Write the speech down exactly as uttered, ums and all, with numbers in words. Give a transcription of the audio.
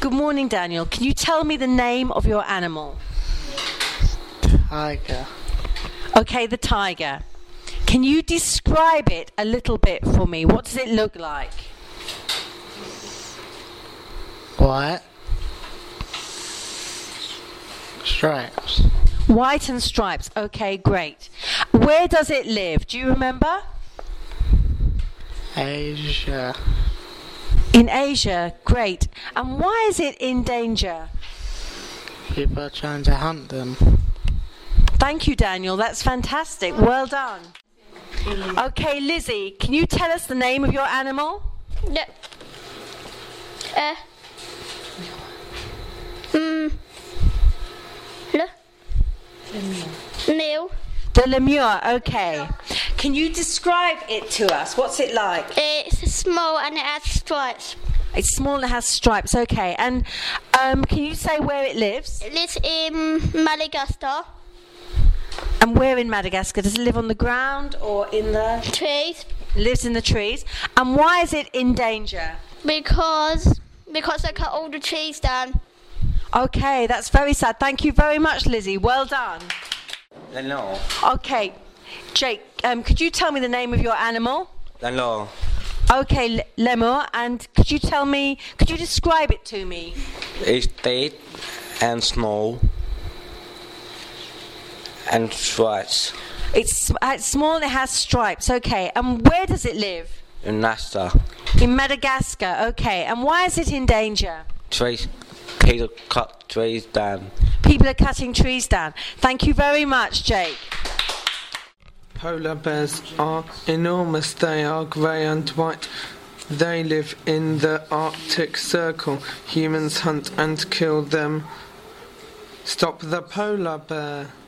Good morning, Daniel. Can you tell me the name of your animal? Tiger. Okay, the tiger. Can you describe it a little bit for me? What does it look like? White. Stripes. White and stripes. Okay, great. Where does it live? Do you remember? Asia. In Asia. Great. And why is it in danger? People are trying to hunt them. Thank you, Daniel. That's fantastic. Well done. Okay, Lizzie, can you tell us the name of your animal? Yep. Uh. Hmm. Le. Neil. The lemur. Okay. Can you describe it to us? What's it like? It's small and it has stripes. It's small and it has stripes. Okay. And um, can you say where it lives? It lives in Madagascar. And where in Madagascar? Does it live on the ground or in the... Trees. Lives in the trees. And why is it in danger? Because because they cut all the trees down. Okay, that's very sad. Thank you very much, Lizzie. Well done. Hello. Okay. Jake, um, could you tell me the name of your animal? Hello. Okay, l- lemur. And could you tell me, could you describe it to me? It's dead and snow and stripes It's, uh, it's small and it has stripes. Okay. And where does it live? in Nasta. In Madagascar. Okay. And why is it in danger? Trees, people cut trees down. People are cutting trees down. Thank you very much, Jake. Polar bears are enormous. They are grey and white. They live in the Arctic Circle. Humans hunt and kill them. Stop the polar bear.